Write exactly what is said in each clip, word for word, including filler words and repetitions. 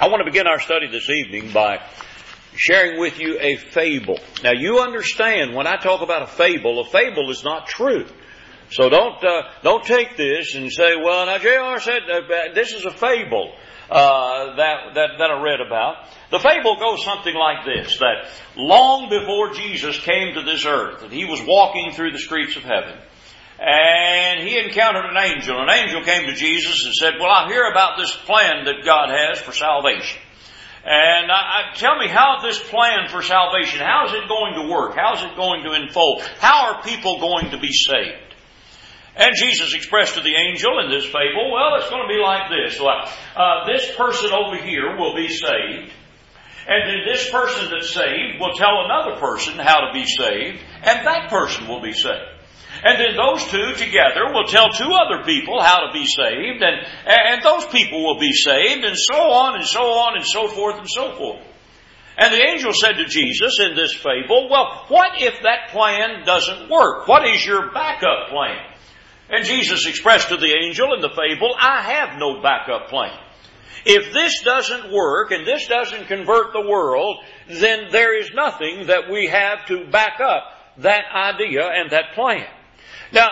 I want to begin our study this evening by sharing with you a fable. Now, you understand when I talk about a fable, a fable is not true. So don't uh, don't take this and say, well, now J R said uh, this is a fable uh, that, that that I read about. The fable goes something like this, that long before Jesus came to this earth, and he was walking through the streets of heaven, and he encountered an angel. An angel came to Jesus and said, well, I hear about this plan that God has for salvation. And I, I, tell me how this plan for salvation, how is it going to work? How is it going to unfold? How are people going to be saved? And Jesus expressed to the angel in this fable, well, it's going to be like this. Well, uh, this person over here will be saved. And then this person that's saved will tell another person how to be saved. And that person will be saved. And then those two together will tell two other people how to be saved. And, and those people will be saved. And so on and so on and so forth and so forth. And the angel said to Jesus in this fable, well, what if that plan doesn't work? What is your backup plan? And Jesus expressed to the angel in the fable, I have no backup plan. If this doesn't work and this doesn't convert the world, then there is nothing that we have to back up that idea and that plan. Now,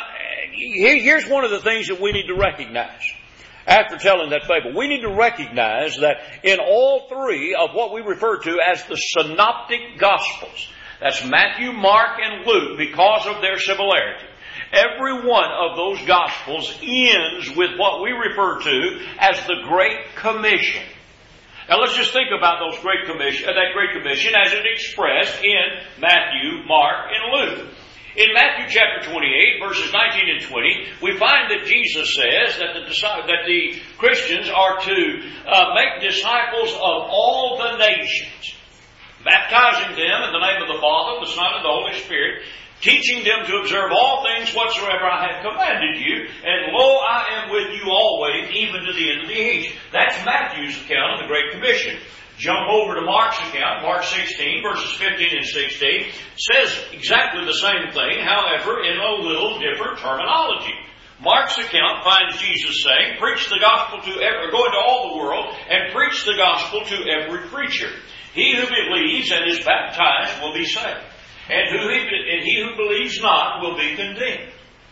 here's one of the things that we need to recognize after telling that fable. We need to recognize that in all three of what we refer to as the synoptic gospels, that's Matthew, Mark, and Luke, because of their similarity, every one of those Gospels ends with what we refer to as the Great Commission. Now let's just think about those Great Commission, uh, that Great Commission as it expressed in Matthew, Mark, and Luke. In Matthew chapter twenty-eight, verses nineteen and twenty, we find that Jesus says that the, that the Christians are to uh, make disciples of all the nations, baptizing them in the name of the Father, the Son, and the Holy Spirit, teaching them to observe all things whatsoever I have commanded you, and lo, I am with you always, even to the end of the age. That's Matthew's account of the Great Commission. Jump over to Mark's account, Mark sixteen, verses fifteen and sixteen, says exactly the same thing, however, in a little different terminology. Mark's account finds Jesus saying, preach the gospel to every, go into all the world, and preach the gospel to every creature. He who believes and is baptized will be saved. And, who he, and he who believes not will be condemned.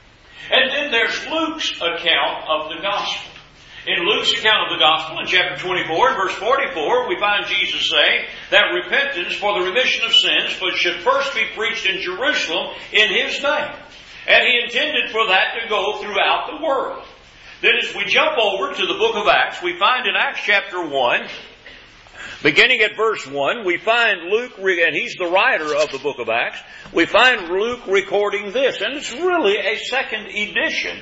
And then there's Luke's account of the gospel. In Luke's account of the gospel, in chapter twenty-four and verse forty-four, we find Jesus saying that repentance for the remission of sins should first be preached in Jerusalem in His name. And He intended for that to go throughout the world. Then as we jump over to the book of Acts, we find in Acts chapter one, beginning at verse one, we find Luke, and he's the writer of the book of Acts, we find Luke recording this. And it's really a second edition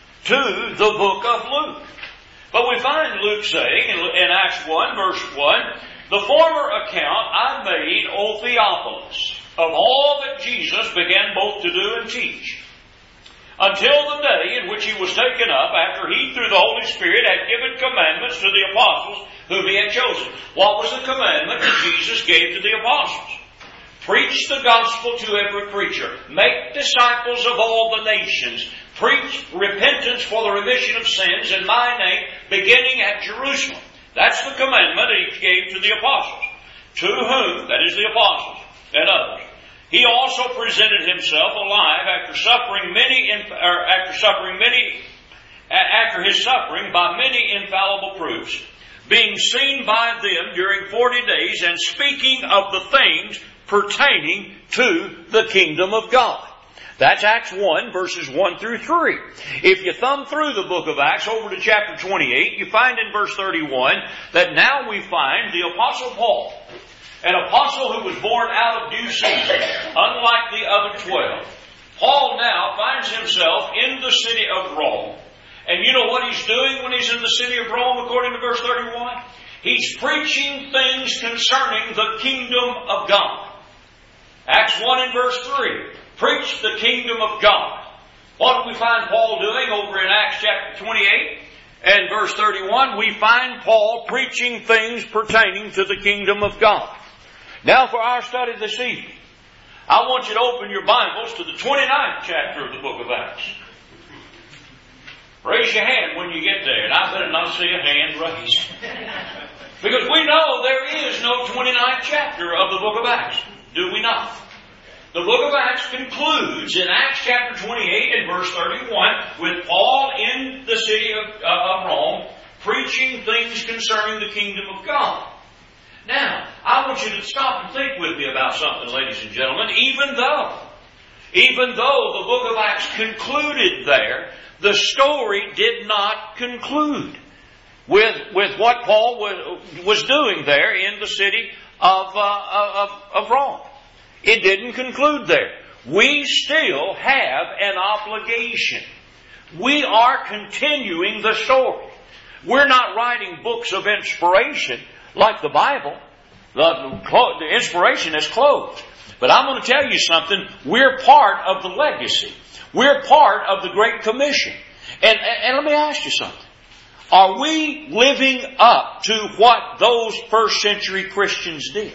to the book of Luke. But we find Luke saying in Acts one, verse one, the former account I made, O Theophilus, of all that Jesus began both to do and teach, until the day in which He was taken up, after He, through the Holy Spirit, had given commandments to the apostles whom He had chosen. What was the commandment that Jesus gave to the apostles? Preach the gospel to every creature. Make disciples of all the nations. Preach repentance for the remission of sins in my name, beginning at Jerusalem. That's the commandment that He gave to the apostles. To whom, that is the apostles and others, He also presented Himself alive after suffering many, or after suffering many, after His suffering by many infallible proofs, being seen by them during forty days, and speaking of the things pertaining to the kingdom of God. That's Acts one, verses one through three. If you thumb through the book of Acts over to chapter twenty-eight, you find in verse thirty-one that now we find the Apostle Paul, an apostle who was born out of due season, unlike the other twelve. Paul now finds himself in the city of Rome. And you know what he's doing when he's in the city of Rome, according to verse thirty-one? He's preaching things concerning the kingdom of God. Acts one and verse three. Preach the kingdom of God. What do we find Paul doing over in Acts chapter twenty-eight and verse thirty-one? We find Paul preaching things pertaining to the kingdom of God. Now for our study this evening, I want you to open your Bibles to the twenty-ninth chapter of the book of Acts. Raise your hand when you get there, and I better not see a hand raised. Because we is no twenty-ninth chapter of the book of Acts, do we not? The book of Acts concludes in Acts chapter twenty-eight and verse thirty-one with Paul in the city of, uh, of Rome preaching things concerning the kingdom of God. Now, I want you to stop and think with me about something, ladies and gentlemen. Even though, even though the book of Acts concluded there, the story did not conclude with, with what Paul was, was doing there in the city of, uh, of, of Rome. It didn't conclude there. We still have an obligation. We are continuing the story. We're not writing books of inspiration like the Bible. The, the inspiration is closed. But I'm going to tell you something. We're part of the legacy. We're part of the Great Commission. And, and, and let me ask you something. Are we living up to what those first century Christians did?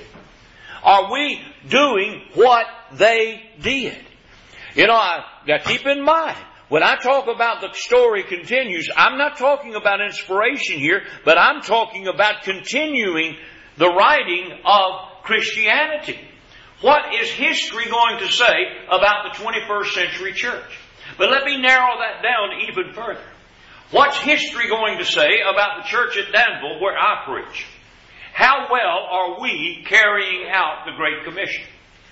Are we doing what they did? You know, I, now keep in mind, when I talk about the story continues, I'm not talking about inspiration here, but I'm talking about continuing the writing of Christianity. What is history going to say about the twenty-first century church? But let me narrow that down even further. What's history going to say about the church at Danville where I preach? How well are we carrying out the Great Commission?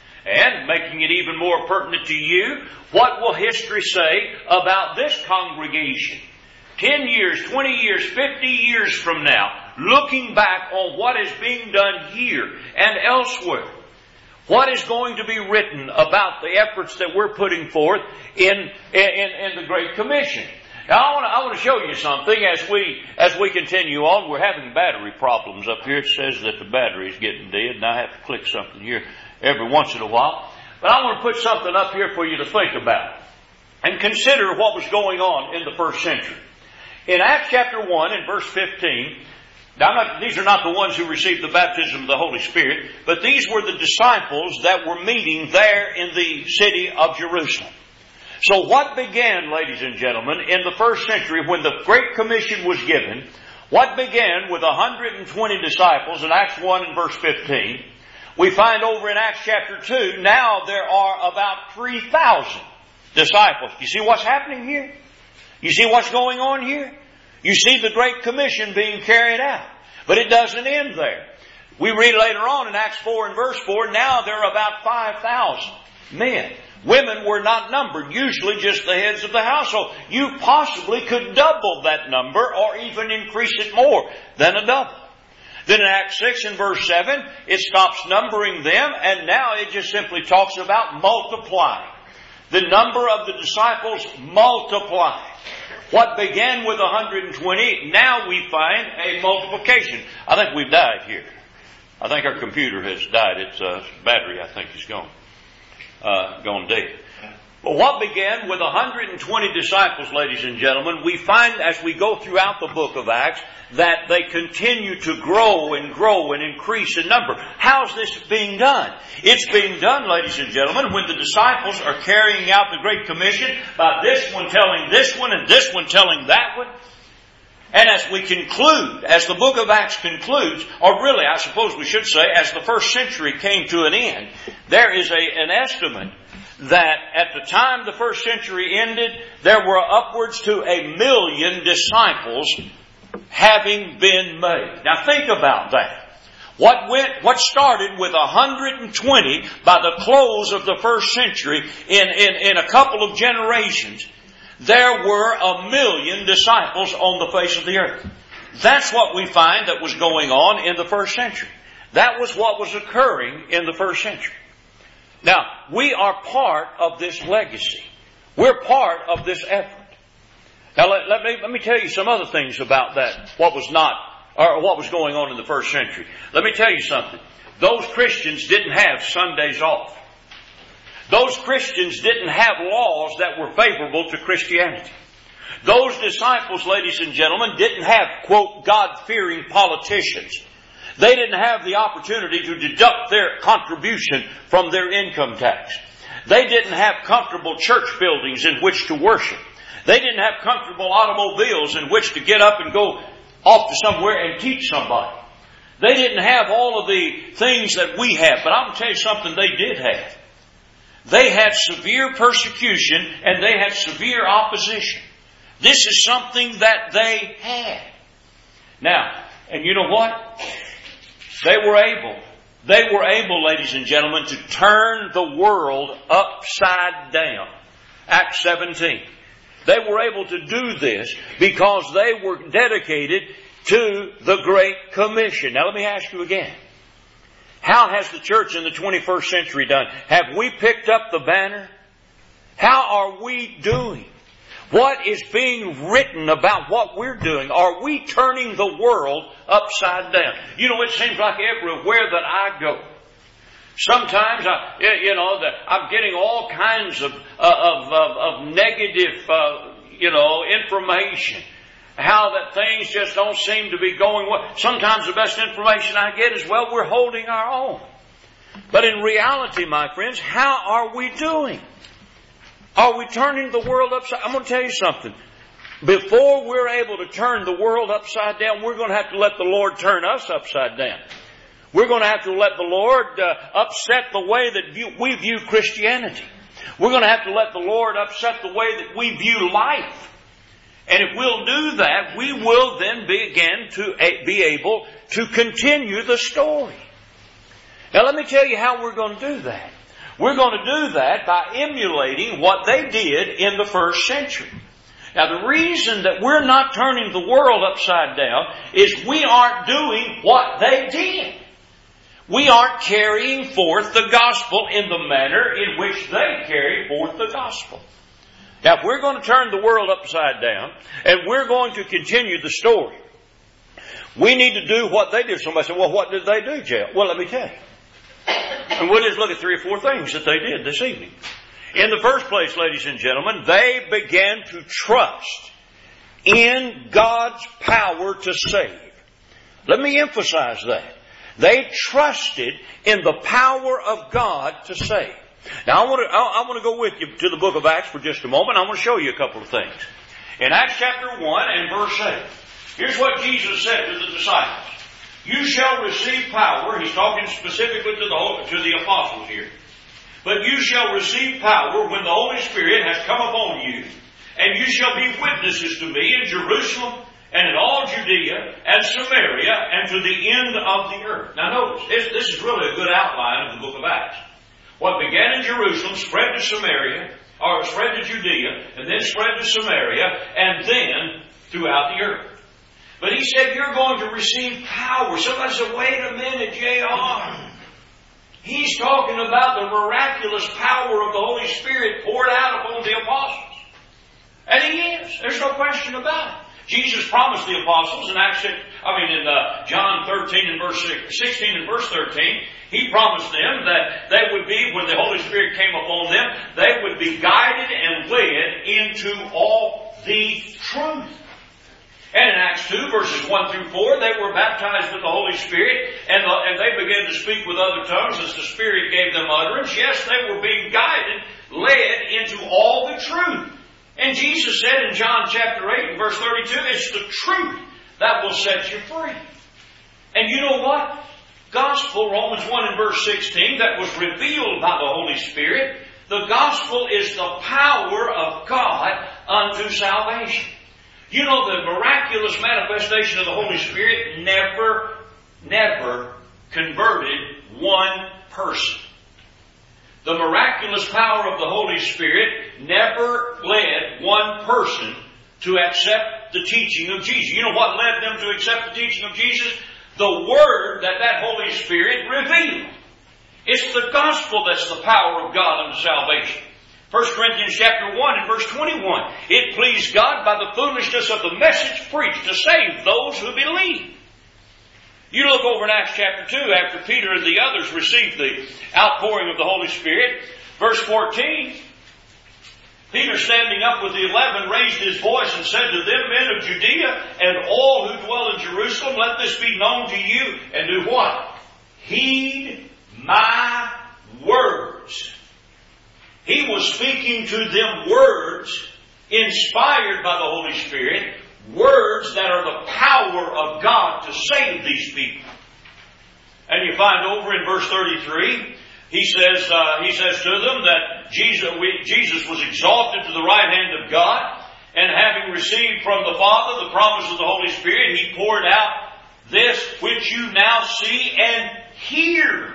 And making it even more pertinent to you, what will history say about this congregation? Ten years, twenty years, fifty years from now, looking back on what is being done here and elsewhere. What is going to be written about the efforts that we're putting forth in, in, in the Great Commission? Now, I want to, I want to show you something as we, as we continue on. We're having battery problems up here. It says that the battery is getting dead, and I have to click something here every once in a while. But I want to put something up here for you to think about and consider what was going on in the first century. In Acts chapter one and verse fifteen, now I'm not, these are not the ones who received the baptism of the Holy Spirit, but these were the disciples that were meeting there in the city of Jerusalem. So what began, ladies and gentlemen, in the first century when the Great Commission was given, what began with one hundred twenty disciples in Acts one and verse fifteen, we find over in Acts chapter two, now there are about three thousand disciples. You see what's happening here? You see what's going on here? You see the Great Commission being carried out. But it doesn't end there. We read later on in Acts four and verse four, now there are about five thousand men. Women were not numbered, usually just the heads of the household. You possibly could double that number or even increase it more than a double. Then in Acts six and verse seven, it stops numbering them, and now it just simply talks about multiplying. The number of the disciples multiplied. What began with one hundred twenty, now we find a multiplication. I think we've died here. I think our computer has died. Its uh, battery, I think, is gone. Uh, gone dead. But what began with one hundred twenty disciples, ladies and gentlemen, we find as we go throughout the book of Acts that they continue to grow and grow and increase in number. How's this being done? It's being done, ladies and gentlemen, when the disciples are carrying out the Great Commission by this one telling this one and this one telling that one. And as we conclude, as the book of Acts concludes, or really I suppose we should say as the first century came to an end, there is a, an estimate that at the time the first century ended, there were upwards to a million disciples having been made. Now think about that. What went, what started with one hundred twenty by the close of the first century in, in, in a couple of generations, there were a million disciples on the face of the earth. That's what we find that was going on in the first century. That was what was occurring in the first century. Now, we are part of this legacy. We're part of this effort. Now, let, let me, let me tell you some other things about that, what was not, or what was going on in the first century. Let me tell you something. Those Christians didn't have Sundays off. Those Christians didn't have laws that were favorable to Christianity. Those disciples, ladies and gentlemen, didn't have, quote, God-fearing politicians. They didn't have the opportunity to deduct their contribution from their income tax. They didn't have comfortable church buildings in which to worship. They didn't have comfortable automobiles in which to get up and go off to somewhere and teach somebody. They didn't have all of the things that we have, but I'm going to tell you something they did have. They had severe persecution and they had severe opposition. This is something that they had. Now, and you know what? They were able, they were able, ladies and gentlemen, to turn the world upside down. Acts seventeen. They were able to do this because they were dedicated to the Great Commission. Now let me ask you again. How has the church in the twenty-first century done? Have we picked up the banner? How are we doing? What is being written about what we're doing? Are we turning the world upside down? You know, it seems like everywhere that I go, sometimes I, you know, that I'm getting all kinds of of of, of negative, uh, you know, information. How that things just don't seem to be going well. Sometimes the best information I get is, well, we're holding our own. But in reality, my friends, how are we doing? Are we turning the world upside down? I'm going to tell you something. Before we're able to turn the world upside down, we're going to have to let the Lord turn us upside down. We're going to have to let the Lord uh, upset the way that view, we view Christianity. We're going to have to let the Lord upset the way that we view life. And if we'll do that, we will then begin to be able to continue the story. Now let me tell you how we're going to do that. We're going to do that by emulating what they did in the first century. Now the reason that we're not turning the world upside down is we aren't doing what they did. We aren't carrying forth the gospel in the manner in which they carried forth the gospel. Now, if we're going to turn the world upside down, and we're going to continue the story, we need to do what they did. Somebody said, well, what did they do, Jay? Well, let me tell you. And we'll just look at three or four things that they did this evening. In the first place, ladies and gentlemen, they began to trust in God's power to save. Let me emphasize that. They trusted in the power of God to save. Now I want to, I want to go with you to the book of Acts for just a moment. I want to show you a couple of things. In Acts chapter one and verse eight, here's what Jesus said to the disciples. You shall receive power. He's talking specifically to the, to the apostles here. But you shall receive power when the Holy Spirit has come upon you, and you shall be witnesses to me in Jerusalem and in all Judea and Samaria and to the end of the earth. Now notice, this, this is really a good outline of the book of Acts. What began in Jerusalem spread to Samaria, or spread to Judea, and then spread to Samaria, and then throughout the earth. But he said, you're going to receive power. Somebody said, wait a minute, J R He's talking about the miraculous power of the Holy Spirit poured out upon the apostles. And he is. There's no question about it. Jesus promised the apostles in Acts, I mean in uh, John thirteen and verse sixteen and verse thirteen, he promised them that they would be, when the Holy Spirit came upon them, they would be guided and led into all the truth. And in Acts two, verses one through four, they were baptized with the Holy Spirit, and, the, and they began to speak with other tongues as the Spirit gave them utterance. Yes, they were being guided, led into all the truth. And Jesus said in John chapter eight and verse thirty-two, it's the truth that will set you free. And you know what? Gospel, Romans one and verse sixteen, that was revealed by the Holy Spirit, the gospel is the power of God unto salvation. You know, the miraculous manifestation of the Holy Spirit never, never converted one person. The miraculous power of the Holy Spirit never led one person to accept the teaching of Jesus. You know what led them to accept the teaching of Jesus? The Word that that Holy Spirit revealed. It's the gospel that's the power of God unto salvation. First Corinthians chapter one and verse twenty-one. It pleased God by the foolishness of the message preached to save those who believe. You look over in Acts chapter two, after Peter and the others received the outpouring of the Holy Spirit. Verse fourteen. Peter, standing up with the eleven, raised his voice and said to them, men of Judea and all who dwell in Jerusalem, let this be known to you. And do what? Heed my words. He was speaking to them words inspired by the Holy Spirit, words that are the power of God to save these people. And you find over in verse thirty-three, he says, uh, he says to them that Jesus, we, Jesus was exalted to the right hand of God, and having received from the Father the promise of the Holy Spirit, He poured out this which you now see and hear.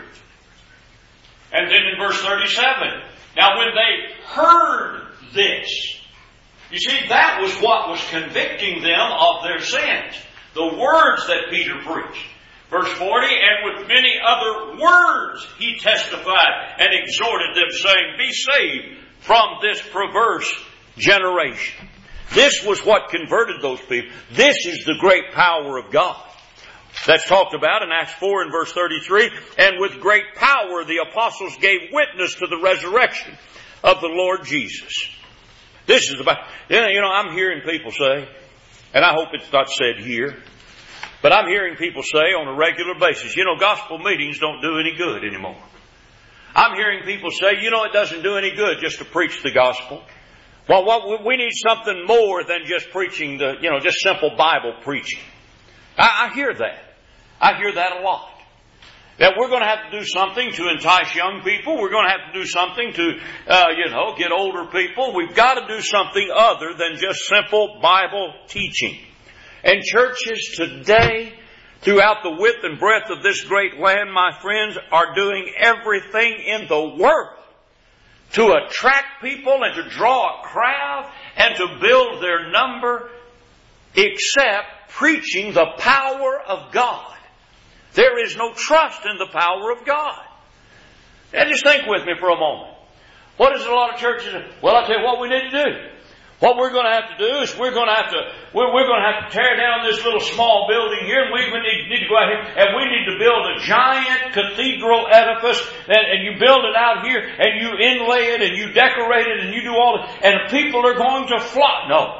And then in verse thirty-seven, now when they heard this, you see, that was what was convicting them of their sins. The words that Peter preached. Verse forty, and with many other words he testified and exhorted them, saying, be saved from this perverse generation. This was what converted those people. This is the great power of God. That's talked about in Acts four and verse thirty-three. And with great power the apostles gave witness to the resurrection of the Lord Jesus. This is about, you know, I'm hearing people say, and I hope it's not said here, but I'm hearing people say on a regular basis, you know, gospel meetings don't do any good anymore. I'm hearing people say, you know, it doesn't do any good just to preach the gospel. Well, what, we need something more than just preaching the, you know, just simple Bible preaching. I, I hear that. I hear that a lot. That we're going to have to do something to entice young people. We're going to have to do something to, uh, you know, get older people. We've got to do something other than just simple Bible teaching. And churches today, throughout the width and breadth of this great land, my friends, are doing everything in the world to attract people and to draw a crowd and to build their number, except preaching the power of God. There is no trust in the power of God. Now just think with me for a moment. What is a lot of churches? Well, I'll tell you what we need to do. What we're going to have to do is we're going to have to we're, we're going to have to tear down this little small building here, and we need, need to go out here and we need to build a giant cathedral edifice, and, and you build it out here and you inlay it and you decorate it and you do all that, and people are going to flock. No.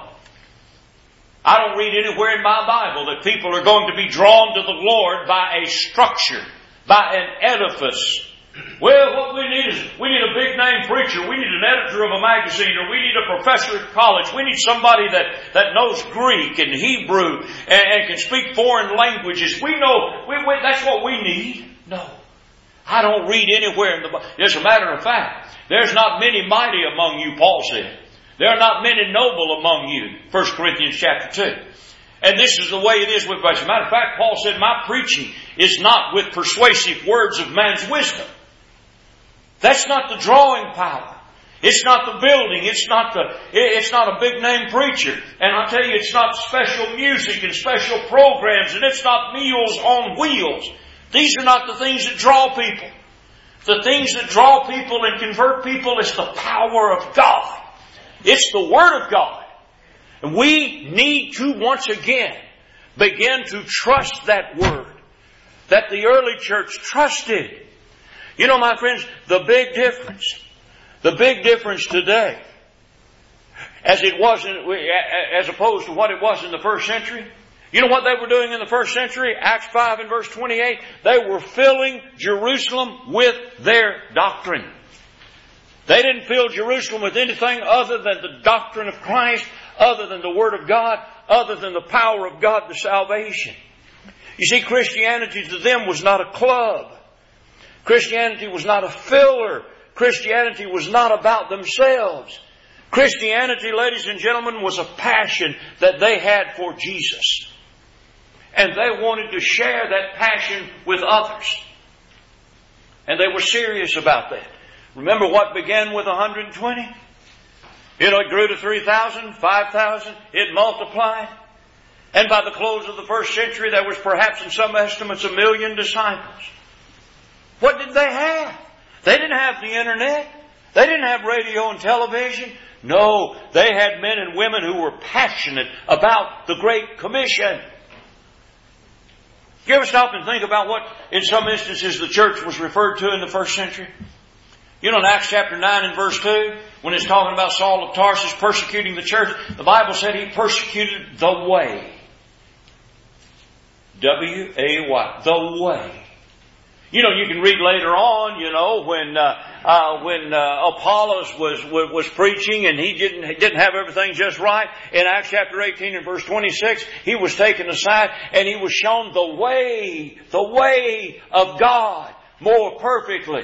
I don't read anywhere in my Bible that people are going to be drawn to the Lord by a structure, by an edifice. Well, what we need is, we need a big name preacher, we need an editor of a magazine, or we need a professor at college, we need somebody that, that knows Greek and Hebrew and, and can speak foreign languages. We know, we, we, that's what we need. No. I don't read anywhere in the Bible. As a matter of fact, there's not many mighty among you, Paul said. There are not many noble among you, First Corinthians chapter two. And this is the way it is with us. As a matter of fact, Paul said, my preaching is not with persuasive words of man's wisdom. That's not the drawing power. It's not the building. It's not the, it's not a big name preacher. And I tell you, it's not special music and special programs, and it's not meals on wheels. These are not the things that draw people. The things that draw people and convert people is the power of God. It's the Word of God. And we need to once again begin to trust that Word that the early church trusted. You know, my friends, the big difference, the big difference today, as it was, in, as opposed to what it was in the first century. You know what they were doing in the first century? Acts five and verse twenty-eight. They were filling Jerusalem with their doctrine. They didn't fill Jerusalem with anything other than the doctrine of Christ, other than the Word of God, other than the power of God to salvation. You see, Christianity to them was not a club. Christianity was not a filler. Christianity was not about themselves. Christianity, ladies and gentlemen, was a passion that they had for Jesus. And they wanted to share that passion with others. And they were serious about that. Remember what began with one hundred twenty? You know, it grew to three thousand, five thousand. It multiplied. And by the close of the first century, there was perhaps in some estimates a million disciples. What did they have? They didn't have the internet. They didn't have radio and television. No, they had men and women who were passionate about the Great Commission. You ever stop and think about what, in some instances, the church was referred to in the first century? You know, in Acts chapter nine and verse two, when it's talking about Saul of Tarsus persecuting the church, the Bible said he persecuted the way. W A Y. The way. You know, you can read later on, you know, when uh, uh, when uh, Apollos was, was was preaching and he didn't he didn't have everything just right. In Acts chapter eighteen and verse twenty-six, he was taken aside and he was shown the way, the way of God more perfectly.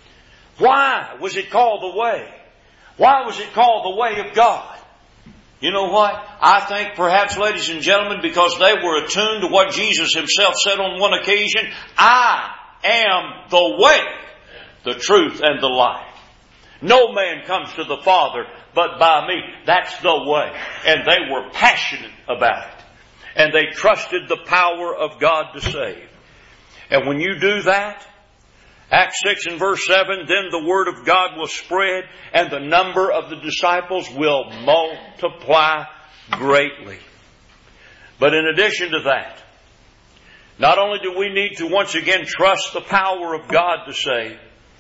Why was it called the way? Why was it called the way of God? You know what? I think perhaps, ladies and gentlemen, because they were attuned to what Jesus Himself said on one occasion, I am the way, the truth, and the life. No man comes to the Father but by me. That's the way. And they were passionate about it. And they trusted the power of God to save. And when you do that, Acts six and verse seven, then the word of God will spread and the number of the disciples will multiply greatly. But in addition to that, not only do we need to once again trust the power of God to save,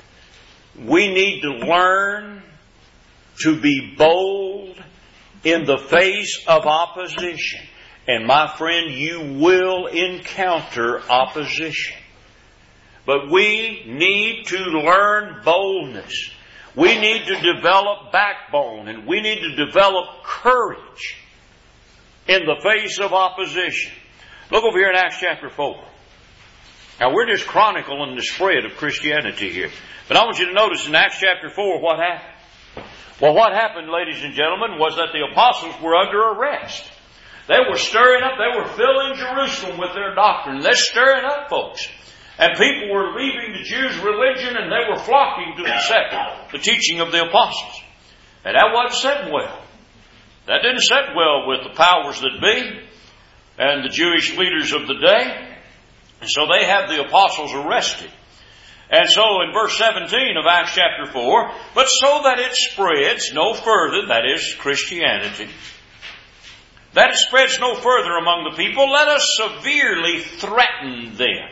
we need to learn to be bold in the face of opposition. And my friend, you will encounter opposition. But we need to learn boldness. We need to develop backbone and we need to develop courage in the face of opposition. Look over here in Acts chapter four. Now we're just chronicling the spread of Christianity here. But I want you to notice in Acts chapter four what happened. Well, what happened, ladies and gentlemen, was that the apostles were under arrest. They were stirring up, they were filling Jerusalem with their doctrine. They're stirring up, folks. And people were leaving the Jews' religion and they were flocking to accept the teaching of the apostles. And that wasn't sitting well. That didn't sit well with the powers that be and the Jewish leaders of the day. And so they had the apostles arrested. And so in verse seventeen of Acts chapter four, but so that it spreads no further, that is Christianity, that it spreads no further among the people, let us severely threaten them,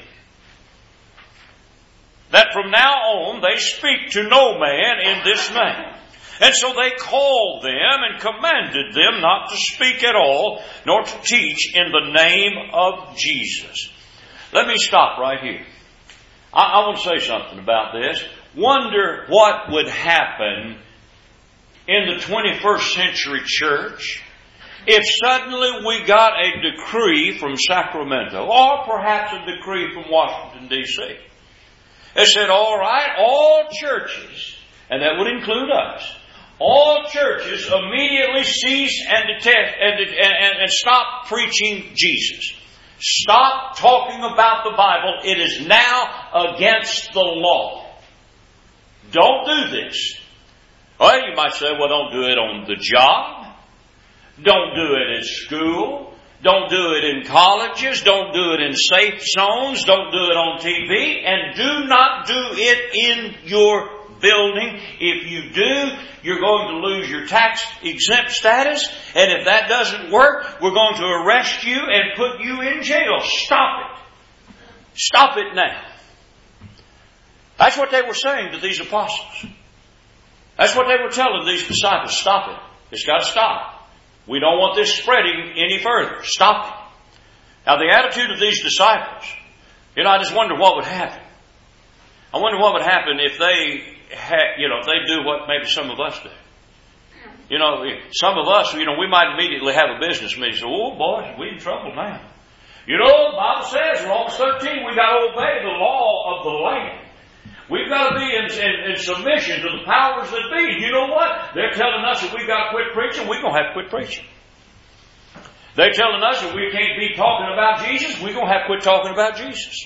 that from now on they speak to no man in this name. And so they called them and commanded them not to speak at all, nor to teach in the name of Jesus. Let me stop right here. I, I want to say something about this. Wonder what would happen in the twenty-first century church if suddenly we got a decree from Sacramento, or perhaps a decree from Washington, D C It said, all right, all churches, and that would include us, all churches immediately cease and detest and, and, and stop preaching Jesus. Stop talking about the Bible. It is now against the law. Don't do this. Well, you might say, well, don't do it on the job. Don't do it at school. Don't do it in colleges. Don't do it in safe zones. Don't do it on T V. And do not do it in your building. If you do, you're going to lose your tax exempt status. And if that doesn't work, we're going to arrest you and put you in jail. Stop it. Stop it now. That's what they were saying to these apostles. That's what they were telling these disciples. Stop it. It's got to stop. We don't want this spreading any further. Stop it. Now the attitude of these disciples, you know, I just wonder what would happen. I wonder what would happen if they had, you know, if they do what maybe some of us do. You know, some of us, you know, we might immediately have a business meeting. So, oh boy, we're in trouble now. You know, the Bible says, Romans thirteen, we got to obey the law of the land. We've got to be in, in, in submission to the powers that be. You know what? They're telling us that we've got to quit preaching. We're going to have to quit preaching. They're telling us that we can't be talking about Jesus. We're going to have to quit talking about Jesus.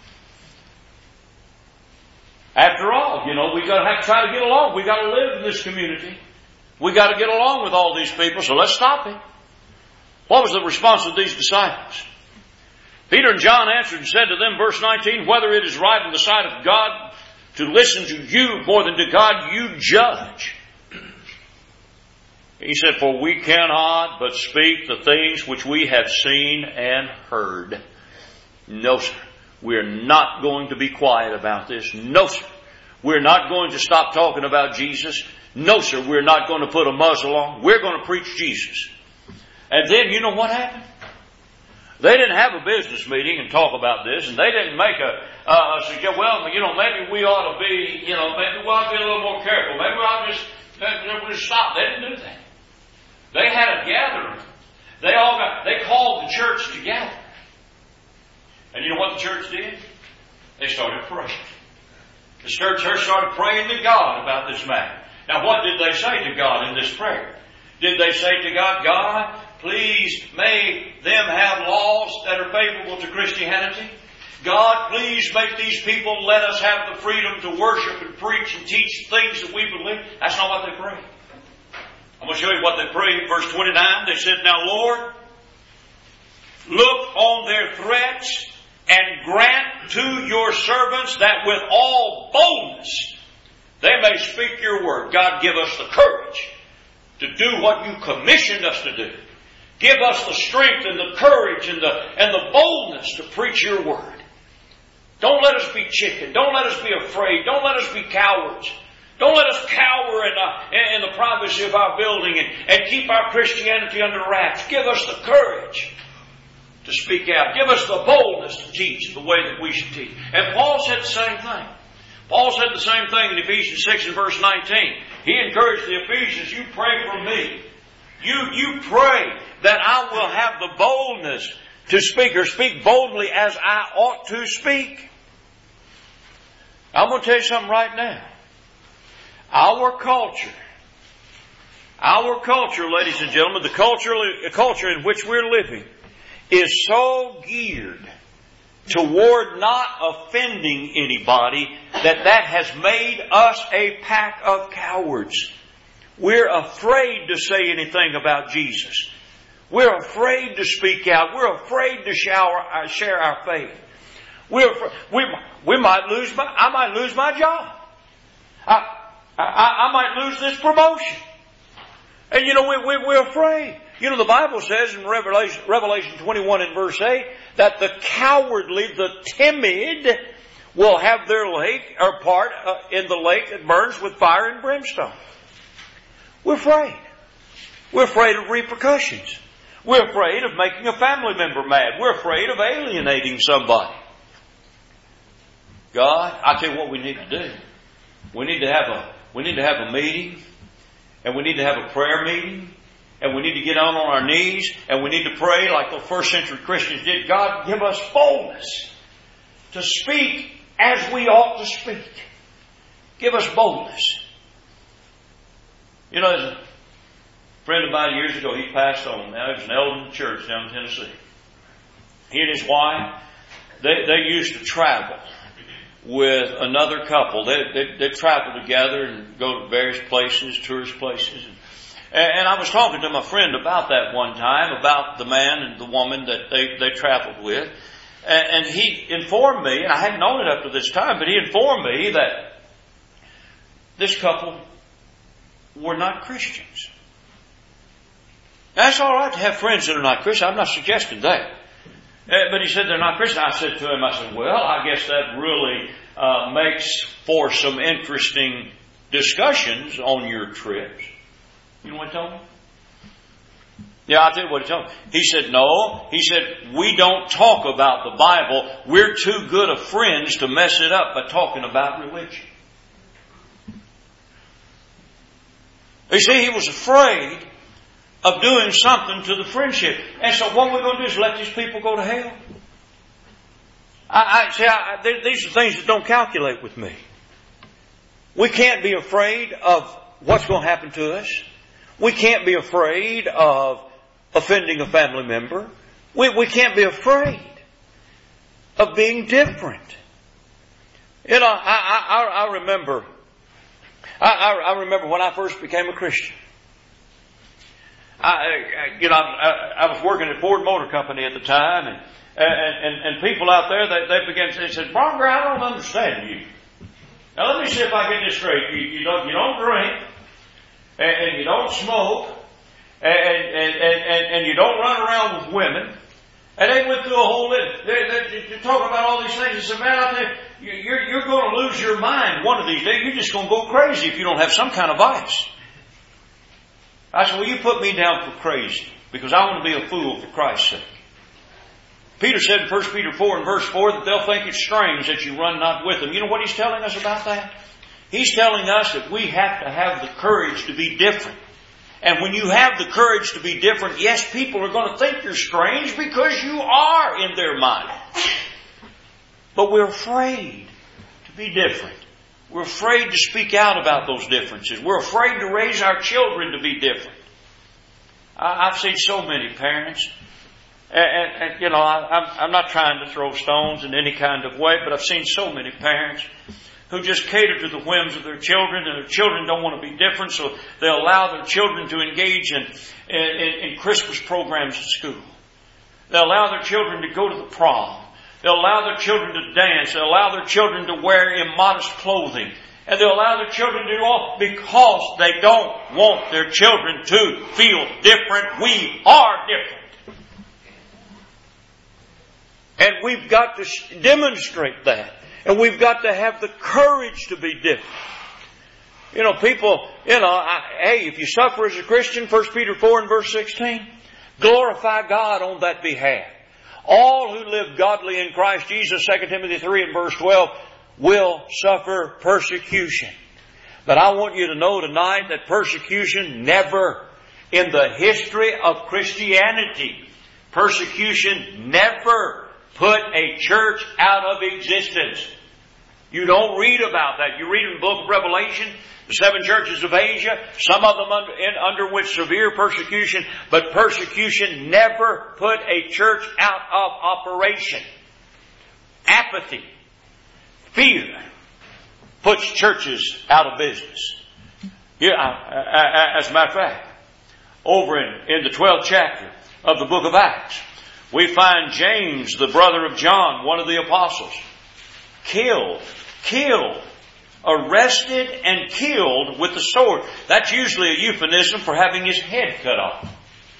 After all, you know, we've got to have to try to get along. We've got to live in this community. We've got to get along with all these people, so let's stop it. What was the response of these disciples? Peter and John answered and said to them, verse nineteen, whether it is right in the sight of God to listen to you more than to God, you judge. He said, for we cannot but speak the things which we have seen and heard. No, sir. We're not going to be quiet about this. No, sir. We're not going to stop talking about Jesus. No, sir. We're not going to put a muzzle on. We're going to preach Jesus. And then, you know what happened? They didn't have a business meeting and talk about this, and they didn't make a, uh, a suggest, well, you know, maybe we ought to be, you know, maybe we ought to be a little more careful. Maybe we ought to just, maybe just stop. They didn't do that. They had a gathering. They all got, they called the church together. And you know what the church did? They started praying. The church started praying to God about this matter. Now, what did they say to God in this prayer? Did they say to God, God, please make them have laws that are favorable to Christianity? God, please make these people let us have the freedom to worship and preach and teach things that we believe. That's not what they prayed. I'm going to show you what they prayed. Verse twenty-nine, they said, now Lord, look on their threats and grant to your servants that with all boldness they may speak your word. God, give us the courage to do what you commissioned us to do. Give us the strength and the courage and the, and the boldness to preach your word. Don't let us be chicken. Don't let us be afraid. Don't let us be cowards. Don't let us cower in, uh, in the privacy of our building and, and keep our Christianity under wraps. Give us the courage to speak out. Give us the boldness to teach the way that we should teach. And Paul said the same thing. Paul said the same thing in Ephesians six and verse nineteen. He encouraged the Ephesians, you pray for me. You, you pray that I will have the boldness to speak, or speak boldly as I ought to speak. I'm going to tell you something right now. Our culture, our culture, ladies and gentlemen, the culture, the culture in which we're living is so geared toward not offending anybody that that has made us a pack of cowards. We're afraid to say anything about Jesus. We're afraid to speak out. We're afraid to shower, uh, share our faith. We're we we might lose my I might lose my job. I I, I might lose this promotion. And you know we, we we're afraid. You know the Bible says in Revelation Revelation twenty-one and verse eight that the cowardly, the timid, will have their lake or part uh, in the lake that burns with fire and brimstone. We're afraid. We're afraid of repercussions. We're afraid of making a family member mad. We're afraid of alienating somebody. God, I tell you what we need to do. We need to have a we need to have a meeting, and we need to have a prayer meeting, and we need to get on on our knees, and we need to pray like the first century Christians did. God, give us boldness to speak as we ought to speak. Give us boldness. You know, there's a friend of mine years ago, he passed on. Now, he was an elder in the church down in Tennessee. He and his wife, they, they used to travel with another couple. They, they, they travel together and go to various places, tourist places. And, and I was talking to my friend about that one time, about the man and the woman that they, they traveled with. And, and he informed me, and I hadn't known it up to this time, but he informed me that this couple were not Christians. Now, it's all right to have friends that are not Christian. I'm not suggesting that. Uh, but he said they're not Christian. I said to him, I said, well, I guess that really uh, makes for some interesting discussions on your trips. You know what he told me? Yeah, I'll tell you what he told me. He said, no. He said, we don't talk about the Bible. We're too good of friends to mess it up by talking about religion. You see, he was afraid of doing something to the friendship. And so what we're going to do is let these people go to hell. I, I see, I, these are things that don't calculate with me. We can't be afraid of what's going to happen to us. We can't be afraid of offending a family member. We, we can't be afraid of being different. You know, I, I, I remember, I, I remember when I first became a Christian. I, you know, I, I was working at Ford Motor Company at the time, and and, and, and people out there, they, they began to say, said, Bronger, I don't understand you. Now let me see if I get this straight. You, you don't, you don't drink, and, and you don't smoke, and, and, and, and, and you don't run around with women. And they went through a whole list. They, they, they talk about all these things. They said, man, I tell you, you're, you're going to lose your mind one of these days. You're just going to go crazy if you don't have some kind of vice. I said, well, you put me down for crazy because I want to be a fool for Christ's sake. Peter said in First Peter four and verse four that they'll think it's strange that you run not with them. You know what he's telling us about that? He's telling us that we have to have the courage to be different. And when you have the courage to be different, yes, people are going to think you're strange because you are in their mind. But we're afraid to be different. We're afraid to speak out about those differences. We're afraid to raise our children to be different. I, I've seen so many parents, and, and, and you know, I, I'm, I'm not trying to throw stones in any kind of way, but I've seen so many parents who just cater to the whims of their children, and their children don't want to be different, so they'll allow their children to engage in, in, in Christmas programs at school. They'll allow their children to go to the prom. They'll allow their children to dance. They'll allow their children to wear immodest clothing. And they'll allow their children to do all because they don't want their children to feel different. We are different. And we've got to demonstrate that. And we've got to have the courage to be different. You know, people, you know, I, hey, if you suffer as a Christian, First Peter four and verse sixteen, glorify God on that behalf. All who live godly in Christ Jesus, Second Timothy three and verse twelve, will suffer persecution. But I want you to know tonight that persecution never, in the history of Christianity, persecution never put a church out of existence. You don't read about that. You read in the book of Revelation, the seven churches of Asia, some of them under, in, underwent severe persecution, but persecution never put a church out of operation. Apathy, fear, puts churches out of business. Yeah, as a matter of fact, over in, in the twelfth chapter of the book of Acts, we find James, the brother of John, one of the apostles, killed, killed, arrested and killed with the sword. That's usually a euphemism for having his head cut off.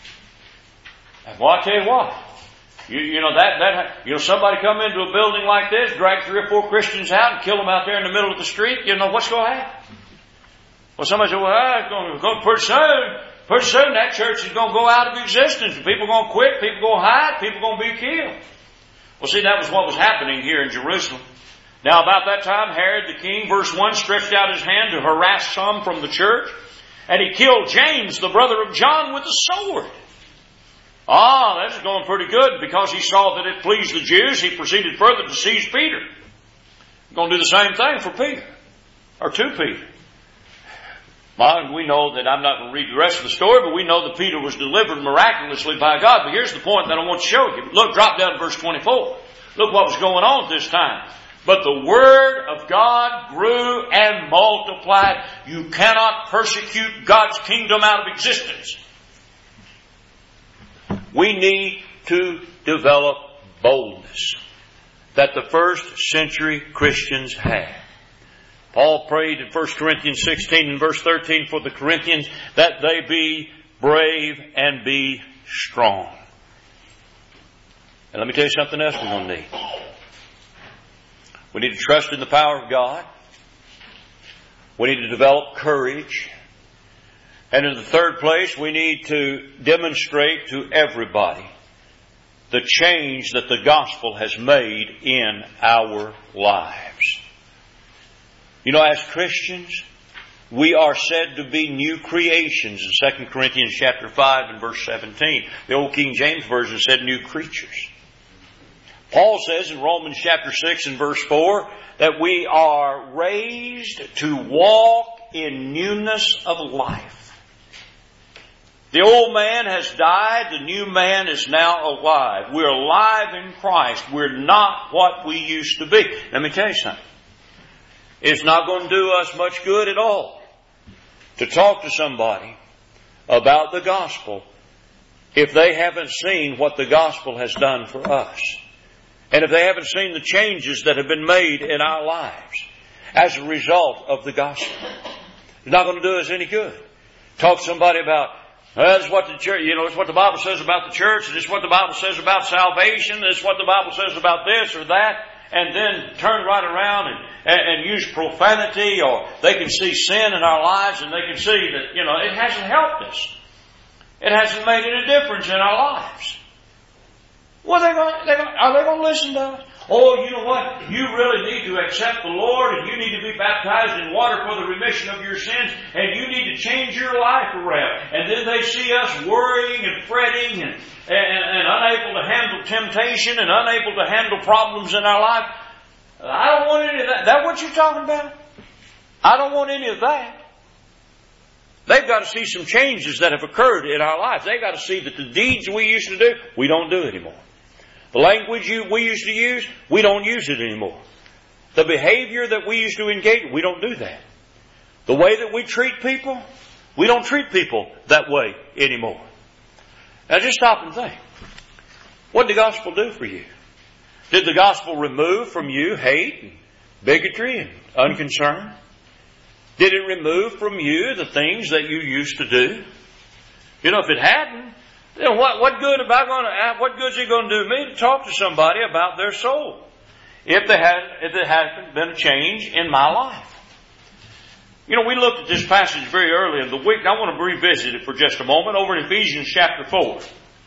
And well, I tell you what, you, you know that that you know somebody come into a building like this, drag three or four Christians out, and kill them out there in the middle of the street. You know what's going to happen? Well, somebody said, "Well, it's going to go pretty soon. Pretty soon that church is going to go out of existence. People are going to quit. People are going to hide. People are going to be killed." Well, see, that was what was happening here in Jerusalem. Now, about that time, Herod the king, verse one, stretched out his hand to harass some from the church, and he killed James, the brother of John, with a sword. Ah, that's going pretty good, because he saw that it pleased the Jews. He proceeded further to seize Peter. He's going to do the same thing for Peter, or to Peter. Well, we know that I'm not going to read the rest of the story, but we know that Peter was delivered miraculously by God. But here's the point that I want to show you. Look, drop down to verse twenty-four. Look what was going on at this time. But the word of God grew and multiplied. You cannot persecute God's kingdom out of existence. We need to develop boldness that the first century Christians had. Paul prayed in First Corinthians sixteen and verse thirteen for the Corinthians that they be brave and be strong. And let me tell you something else we're going to need. We need to trust in the power of God. We need to develop courage. And in the third place, we need to demonstrate to everybody the change that the gospel has made in our lives. You know, as Christians, we are said to be new creations in Second Corinthians chapter five and verse seventeen. The old King James Version said new creatures. Paul says in Romans chapter six and verse four that we are raised to walk in newness of life. The old man has died, the new man is now alive. We're alive in Christ. We're not what we used to be. Let me tell you something. It's not going to do us much good at all to talk to somebody about the gospel if they haven't seen what the gospel has done for us. And if they haven't seen the changes that have been made in our lives as a result of the gospel. It's not going to do us any good. Talk to somebody about, well, this is what the church, you know, it's what the Bible says about the church, and this is what the Bible says about salvation, this is what the Bible says about this or that. And then turn right around and, and, and use profanity, or they can see sin in our lives and they can see that, you know, it hasn't helped us. It hasn't made any difference in our lives. Well, they're going, they're going, are they going to listen to us? Oh, you know what? You really need to accept the Lord, and you need to be baptized in water for the remission of your sins, and you need to change your life around. And then they see us worrying and fretting and, and, and unable to handle temptation and unable to handle problems in our life. I don't want any of that. Is that what you're talking about? I don't want any of that. They've got to see some changes that have occurred in our lives. They've got to see that the deeds we used to do, we don't do anymore. The language you, we used to use, we don't use it anymore. The behavior that we used to engage, we don't do that. The way that we treat people, we don't treat people that way anymore. Now just stop and think. What did the gospel do for you? Did the gospel remove from you hate and bigotry and unconcern? Did it remove from you the things that you used to do? You know, if it hadn't, then what, what good am I going to, what good is it going to do me to talk to somebody about their soul? If there had, if there hasn't been a change in my life. You know, we looked at this passage very early in the week, and I want to revisit it for just a moment over in Ephesians chapter four.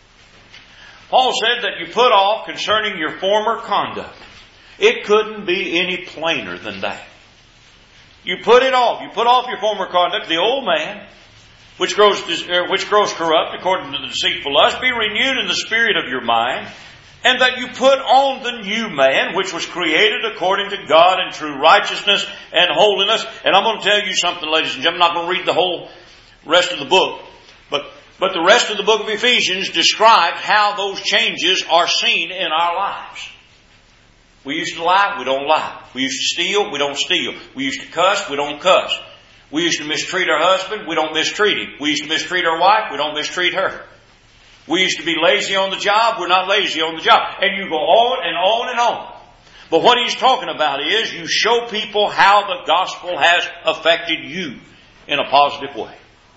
Paul said that you put off concerning your former conduct. It couldn't be any plainer than that. You put it off. You put off your former conduct, the old man, which grows, which grows corrupt according to the deceitful lust. Be renewed in the spirit of your mind, and that you put on the new man, which was created according to God in true righteousness and holiness. And I'm going to tell you something, ladies and gentlemen. I'm not going to read the whole rest of the book, but but the rest of the book of Ephesians describes how those changes are seen in our lives. We used to lie, we don't lie. We used to steal, we don't steal. We used to cuss, we don't cuss. We used to mistreat our husband, we don't mistreat him. We used to mistreat our wife, we don't mistreat her. We used to be lazy on the job, we're not lazy on the job. And you go on and on and on. But what he's talking about is you show people how the gospel has affected you in a positive way.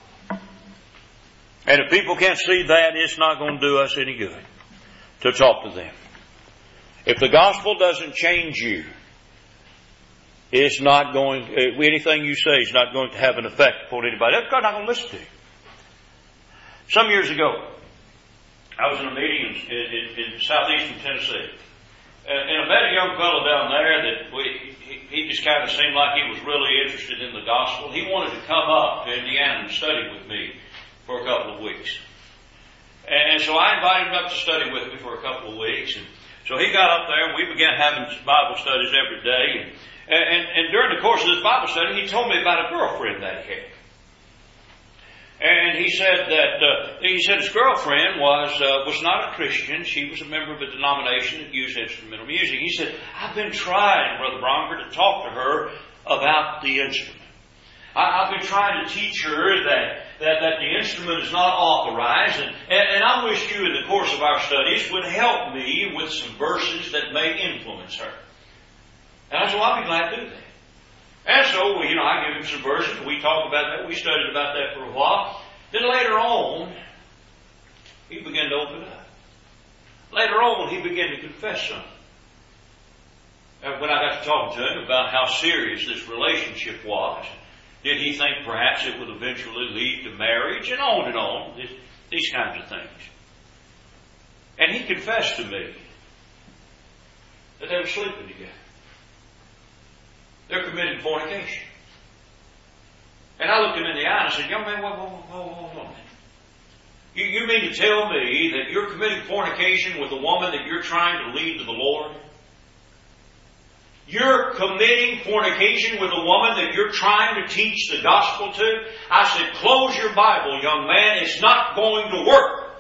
And if people can't see that, it's not going to do us any good to talk to them. If the gospel doesn't change you, it's not going, anything you say is not going to have an effect upon anybody else. God's not going to listen to you. Some years ago, I was in a meeting in, in, in southeastern Tennessee. And I met a young fellow down there that we, he, he just kind of seemed like he was really interested in the gospel. He wanted to come up to Indiana and study with me for a couple of weeks. And so I invited him up to study with me for a couple of weeks. And so he got up there and we began having Bible studies every day. And, and, and during the course of this Bible study, he told me about a girlfriend that he had. And he said that, uh, he said his girlfriend was, uh, was not a Christian. She was a member of a denomination that used instrumental music. He said, I've been trying, Brother Bronker, to talk to her about the instrument. I, I've been trying to teach her that, that, that the instrument is not authorized. And, and, and I wish you in the course of our studies would help me with some verses that may influence her. And I said, well, I'll be glad to do that. And so, well, you know, I give him some verses. We talked about that. We studied about that for a while. Then later on, he began to open up. Later on, he began to confess something. And when I got to talking to him about how serious this relationship was, did he think perhaps it would eventually lead to marriage, and on and on, this, these kinds of things. And he confessed to me that they were sleeping together. They're committing fornication. And I looked him in the eye and I said, young man, whoa, whoa, whoa, whoa, whoa. You, you mean to tell me that you're committing fornication with a woman that you're trying to lead to the Lord? You're committing fornication with a woman that you're trying to teach the gospel to? I said, close your Bible, young man. It's not going to work.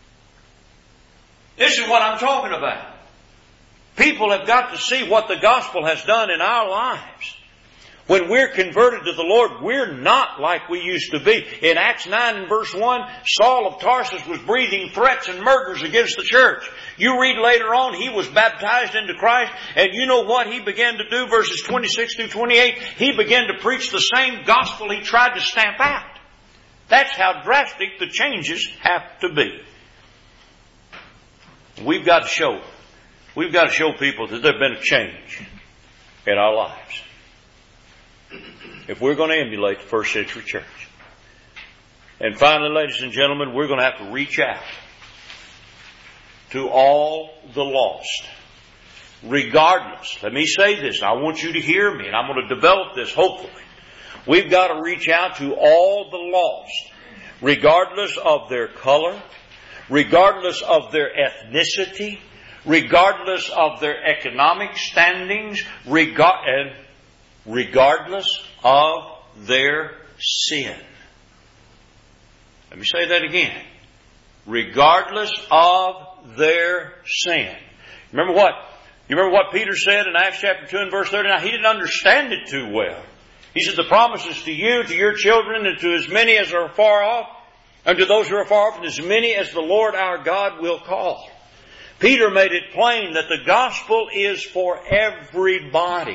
This is what I'm talking about. People have got to see what the gospel has done in our lives. When we're converted to the Lord, we're not like we used to be. In Acts nine and verse one, Saul of Tarsus was breathing threats and murders against the church. You read later on, he was baptized into Christ, and you know what he began to do, verses twenty-six through twenty-eight? He began to preach the same gospel he tried to stamp out. That's how drastic the changes have to be. We've got to show We've got to show people that there's been a change in our lives. If we're going to emulate the first century church. And finally, ladies and gentlemen, we're going to have to reach out. to all the lost. Regardless, let me say this, I want you to hear me, and I'm going to develop this hopefully. We've got to reach out to all the lost, regardless of their color, regardless of their ethnicity, regardless of their economic standings, regard- and regardless of their sin. Let me say that again. Regardless of their sin. Remember what? You remember what Peter said in Acts chapter two and verse thirty-nine? He didn't understand it too well. He said, the promises to you, to your children, and to as many as are far off, and to those who are far off, and as many as the Lord our God will call. Peter made it plain that the gospel is for everybody.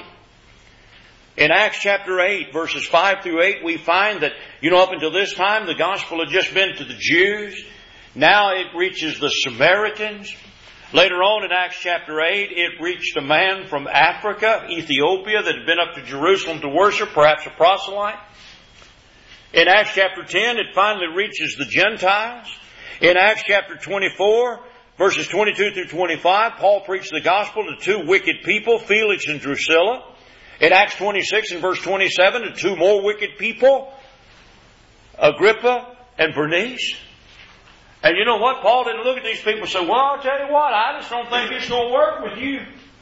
In Acts chapter eight, verses five through eight, we find that, you know, up until this time, the gospel had just been to the Jews. Now it reaches the Samaritans. Later on in Acts chapter eight, it reached a man from Africa, Ethiopia, that had been up to Jerusalem to worship, perhaps a proselyte. In Acts chapter ten, it finally reaches the Gentiles. In Acts chapter twenty-four, verses twenty-two through twenty-five, Paul preached the gospel to two wicked people, Felix and Drusilla. In Acts twenty-six and verse twenty-seven, to two more wicked people, Agrippa and Bernice. And you know what? Paul didn't look at these people and say, well, I'll tell you what, I just don't think it's going to work with you.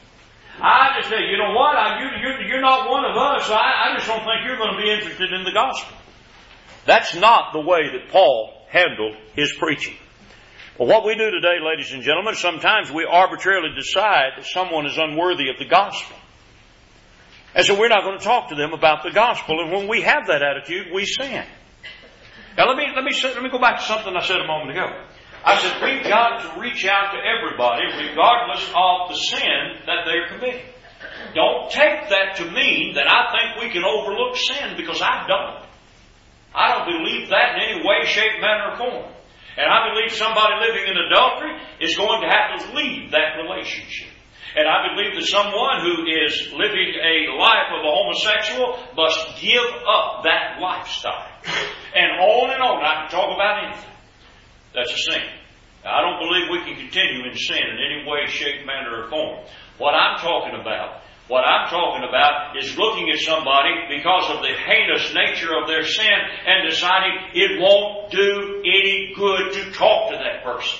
I just say, you know what, I, you, you're, you're not one of us, so I, I just don't think you're going to be interested in the gospel. That's not the way that Paul handled his preaching. Well, what we do today, ladies and gentlemen, sometimes we arbitrarily decide that someone is unworthy of the gospel. And so we're not going to talk to them about the gospel. And when we have that attitude, we sin. Now let me, let me, let me go back to something I said a moment ago. I said we've got to reach out to everybody regardless of the sin that they're committing. Don't take that to mean that I think we can overlook sin, because I don't. I don't believe that in any way, shape, manner, or form. And I believe somebody living in adultery is going to have to leave that relationship. And I believe that someone who is living a life of a homosexual must give up that lifestyle. And on and on. I can talk about anything. That's a sin. Now, I don't believe we can continue in sin in any way, shape, manner, or form. What I'm talking about, what I'm talking about is looking at somebody because of the heinous nature of their sin and deciding it won't do any good to talk to that person.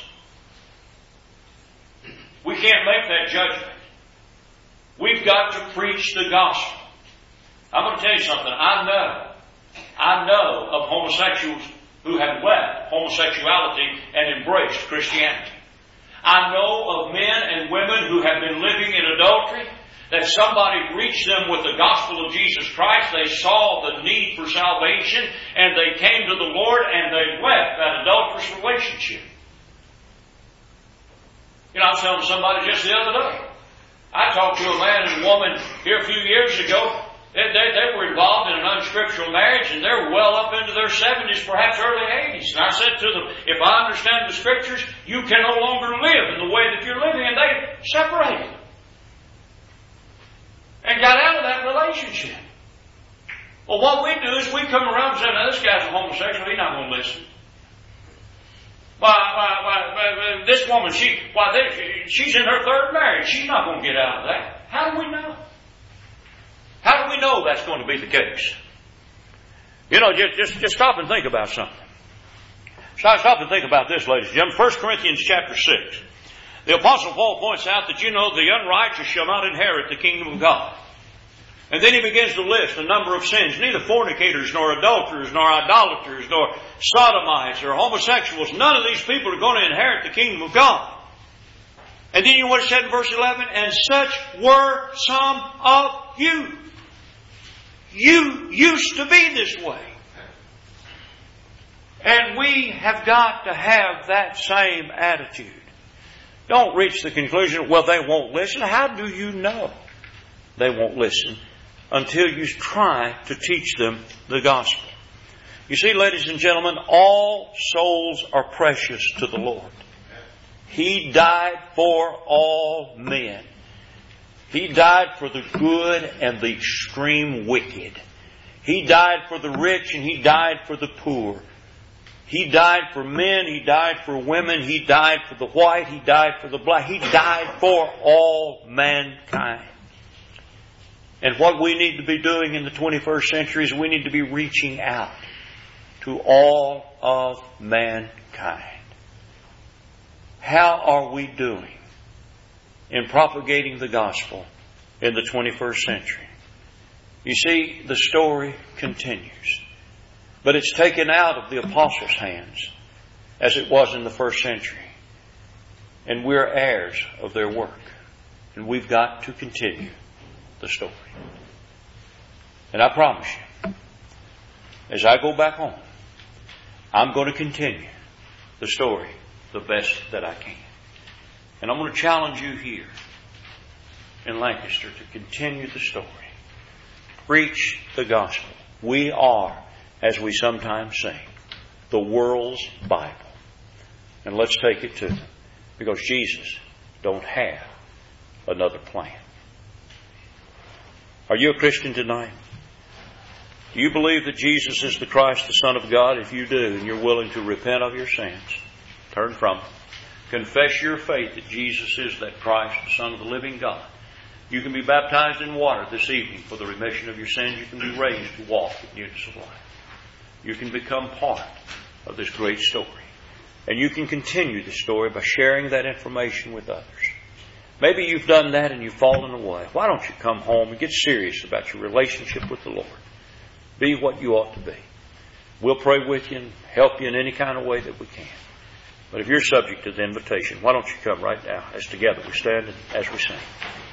We can't make that judgment. We've got to preach the gospel. I'm going to tell you something. I know, I know of homosexuals who have left homosexuality and embraced Christianity. I know of men and women who have been living in adultery, that somebody reached them with the gospel of Jesus Christ. They saw the need for salvation, and they came to the Lord, and they left that adulterous relationship. You know, I was telling somebody just the other day. I talked to a man and a woman here a few years ago. They, they, they were involved in an unscriptural marriage, and they were well up into their seventies, perhaps early eighties. And I said to them, if I understand the Scriptures, you can no longer live in the way that you're living. And they separated and got out of that relationship. Well, what we do is we come around and say, now, this guy's a homosexual. He's not going to listen. Why, why, why, this woman, she, why, they, she's in her third marriage. She's not going to get out of that. How do we know? How do we know that's going to be the case? You know, just, just, just stop and think about something. Stop, stop and think about this, ladies and gentlemen. First Corinthians chapter six. The Apostle Paul points out that, you know, the unrighteous shall not inherit the kingdom of God. And then he begins to list a number of sins. Neither fornicators, nor adulterers, nor idolaters, nor sodomites, or homosexuals. None of these people are going to inherit the kingdom of God. And then you know what it said in verse eleven? And such were some of you. You used to be this way. And we have got to have that same attitude. Don't reach the conclusion, well, they won't listen. How do you know they won't listen? Until you try to teach them the gospel. You see, ladies and gentlemen, all souls are precious to the Lord. He died for all men. He died for the good and the extreme wicked. He died for the rich and He died for the poor. He died for men. He died for women. He died for the white. He died for the black. He died for all mankind. And what we need to be doing in the twenty-first century is we need to be reaching out to all of mankind. How are we doing in propagating the gospel in the twenty-first century? You see, the story continues. But it's taken out of the apostles' hands as it was in the first century. And we're heirs of their work. And we've got to continue the story. And I promise you, as I go back home, I'm going to continue the story the best that I can. And I'm going to challenge you here in Lancaster to continue the story. Preach the gospel. We are, as we sometimes sing, the world's Bible. And let's take it to them. Because Jesus don't have another plan. Are you a Christian tonight? Do you believe that Jesus is the Christ, the Son of God? If you do, and you're willing to repent of your sins, turn from them. Confess your faith that Jesus is that Christ, the Son of the living God. You can be baptized in water this evening for the remission of your sins. You can be raised to walk in newness of life. You can become part of this great story. And you can continue the story by sharing that information with others. Maybe you've done that and you've fallen away. Why don't you come home and get serious about your relationship with the Lord? Be what you ought to be. We'll pray with you and help you in any kind of way that we can. But if you're subject to the invitation, why don't you come right now as together we stand and as we sing.